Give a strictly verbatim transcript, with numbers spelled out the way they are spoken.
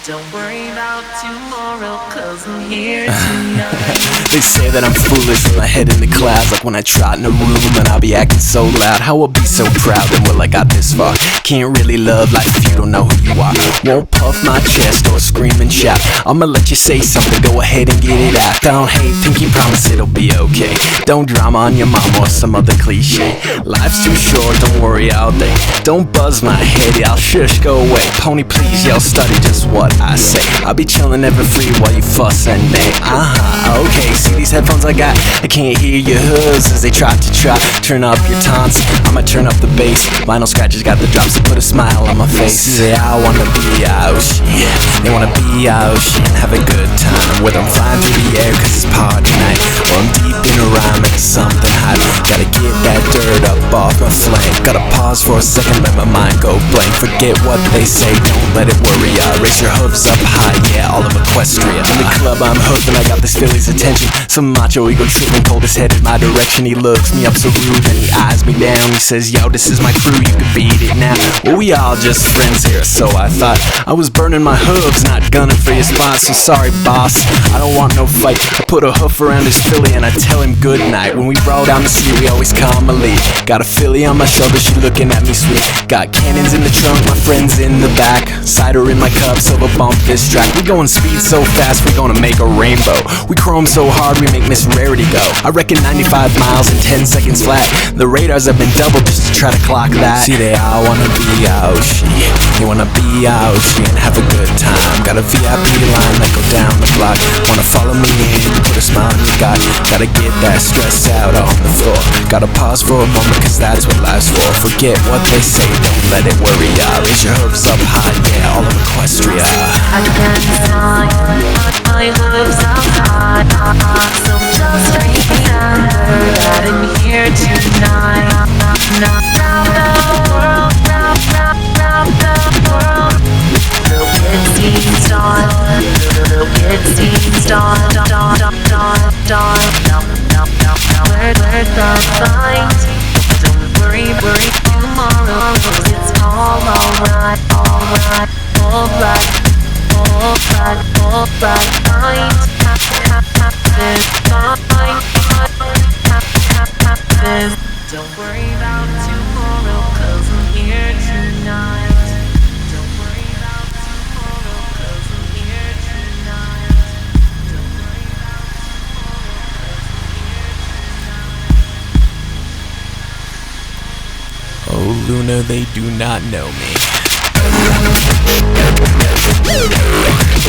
Don't worry about tomorrow, cause I'm here tonight. They say that I'm foolish with my head in the clouds, like when I trot in a room and I'll be acting so loud. How I'll be so proud that well I got this far. Can't really love life if you don't know who you are. Won't puff my chest or scream and shout. I'ma let you say something, go ahead and get it out. Don't hate, pinky promise it'll be okay. Don't drama on your mom or some other cliche. Life's too short, don't worry all day. Don't buzz my head, y'all shush, go away. Pony please, y'all study just what I say. I'll be chillin' ever free while you fuss and nag. Uh-huh, okay, see these headphones I got? I can't hear your hooves as they try to try. Turn up your taunts, I'ma turn up the bass. Vinyl scratches got the drops to put a smile on my face. See, I wanna be ocean, they wanna be ocean, have a good time. Whether I'm flying through the air cause it's party night, or I'm deep in a rhyme and something hot. Gotta get that dirt up off my flank. Gotta pause for a second, let my mind go blank. Forget what they say, don't let it worry ya. Raise your hooves up high, yeah, all of Equestria. In the club I'm hooked and I got this Philly's attention. Some macho ego tripping, coldest head in my direction. He looks me up so rude and he eyes me down. He says, yo, this is my crew, you can beat it now. Well, we all just friends here, so I thought. I was burning my hooves, not gunning for your spot. So sorry, boss, I don't want no fight. I put a hoof around his Philly and I tell him good night. When we roll down the street, we always call my lead. Got a Philly on my shoulder, she looking at me sweet. Got cannons in the trunk, my friends in the back. Cider in my cup, silver bump this track. We going speed so fast, we gonna make a rainbow. We chrome so hard, we make Miss Rarity go. I reckon ninety-five miles in ten seconds flat. The radars have been doubled just to try to clock that. See, they all wanna be ocean, they wanna be ocean, have a good time. Got a V I P line that go down the block. Wanna follow me in, put a smile on your guy. Gotta get that stress out on the floor. Gotta pause for a moment cause that's what life's for. Forget what they say, don't let it worry ya. Raise your hooves up high, yeah, all of Equestria. I can't find my hooves up high, so just remember that I'm here tonight. Now, now the world, now, now, now the world. Look at Steve's star, look at Steve's star, star, star, star, star. Now, now, now, now, where, where's the fight? Don't worry, worry tomorrow, cause it's all alright, alright, alright. Alright, alright, fine. Don't worry about tomorrow, cause I'm here tonight. Don't worry about tomorrow, cause I'm here tonight. Don't worry about tomorrow, cause I'm here tonight. Oh, Luna, they do not know me.